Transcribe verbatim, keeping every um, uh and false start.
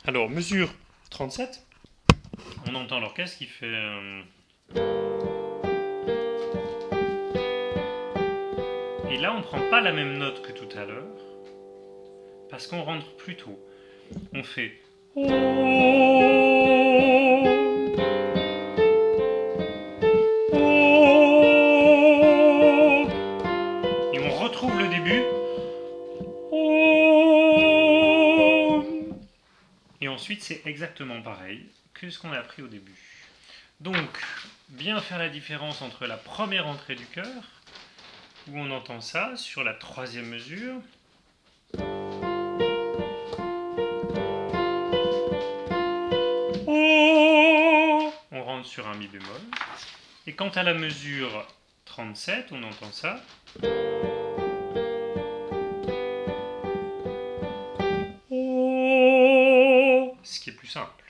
Alors, mesure trente-sept. On entend l'orchestre qui fait... euh, Et là, on ne prend pas la même note que tout à l'heure, parce qu'on rentre plus tôt. On fait... Et on retrouve le début. Et ensuite, c'est exactement pareil que ce qu'on a appris au début. Donc, bien faire la différence entre la première entrée du chœur, où on entend ça, sur la troisième mesure. On rentre sur un mi bémol. Et quant à la mesure trente-sept, on entend ça. Ce qui est plus simple.